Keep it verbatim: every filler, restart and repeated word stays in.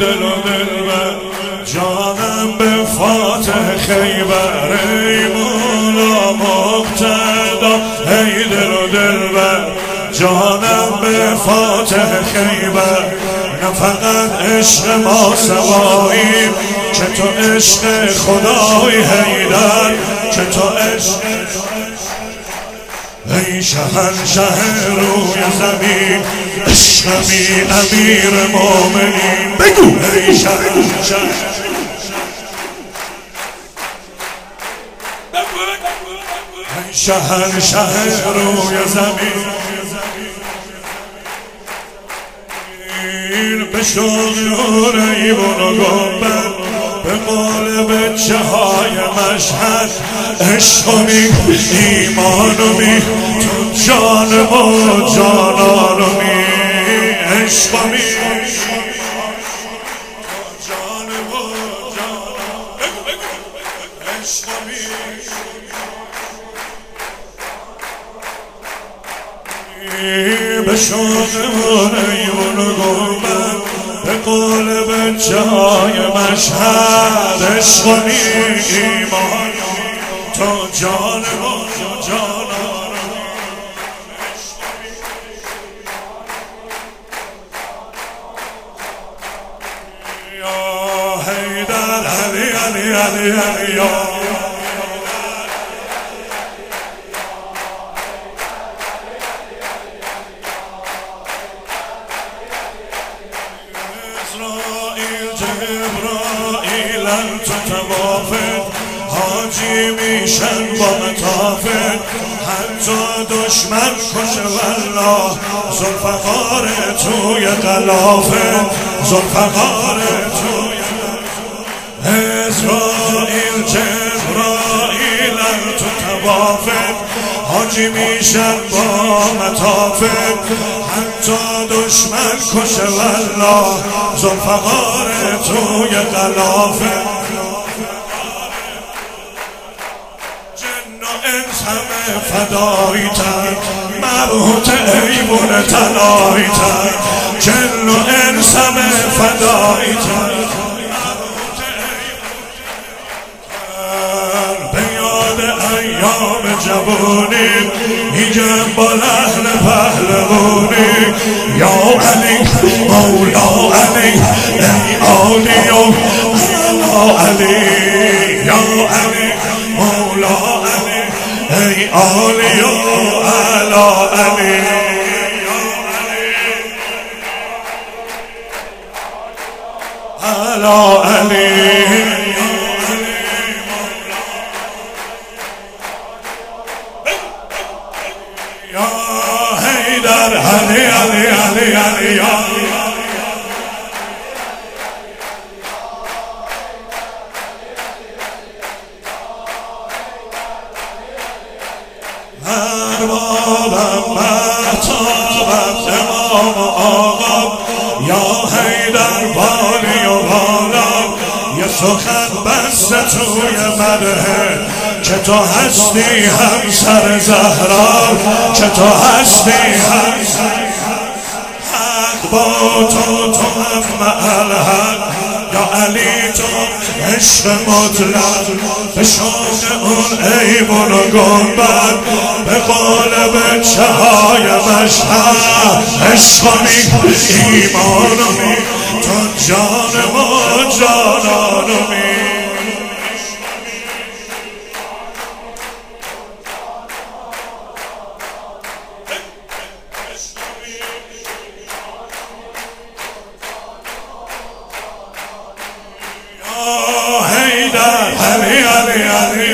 دل و دلبر، جانم به فاتح خیبر. ای مولا مقتدا ای دل و دلبر، جانم به فاتح خیبر. نه فقط عشق ما سواییم که تو عشق خدای حیدر، که تو عشق ای شهنشه روی زمین، عشقمی امیر مومنین. بگو ای شهنشه ای شهنشه روی زمین، به شوق نور ایوان و گنبد، به قول بچه های مشهد. عشقمی ایمانمی تو جانم و جانانمی، عشقمی تو جانم و جانانمی، عشقمی به شوق نور ایوان و گنبد، به قول بچه های مشهد. عشقمی ایمان تو جانم و جانانم، یا حیدر علی علی علی علی یا جبرائیل تو توافق، حاجی میشن با مطافق. حتی دشمن کشه والله، ذوالفقار توی غلافه، ذوالفقار توی عزرائیل جبرائیل تو توافق، حاجی میشن با مطافق. حتی دشمن کشه والله، ذوالفقار توی غلافه. جن و انس همه فدایی تر، مبهوت ایوان طلایی تر. جن و انس همه فدایی تر، ایام جوانی میگم با لحن پهلوانی. یا علی مولا علی ای علی و مولا علی، یا علی مولا علی ای علی و علا علی، علا علی. حیدر علی علی علی علی یا اربابم مهتابم امام آقا، یا حیدر بالی و بالا. یه سخن بسته توی مدهه که تو هستی همسر زهرا، که تو هستی همسر حق. با تو تو هم معل حق، یا علی تو عشق مطلق. به شوق اون ایوان و گنبد، به قول بچه های مشهد. عشقمی ایمانمی تو جانم و جانانمی، حیدر علی علی علی